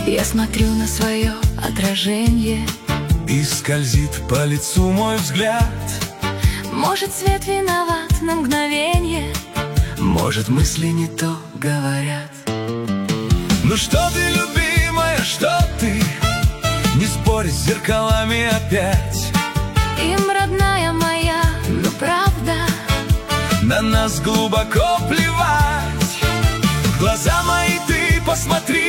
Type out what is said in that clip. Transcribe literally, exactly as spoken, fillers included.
Я смотрю на свое отражение, и скользит по лицу мой взгляд. может, свет виноват на мгновенье, может, мысли не то говорят. Ну что ты, любимая, что ты? Не спорь с зеркалами опять. им, родная моя, ну правда, на нас глубоко плевать. В глаза мои ты посмотри,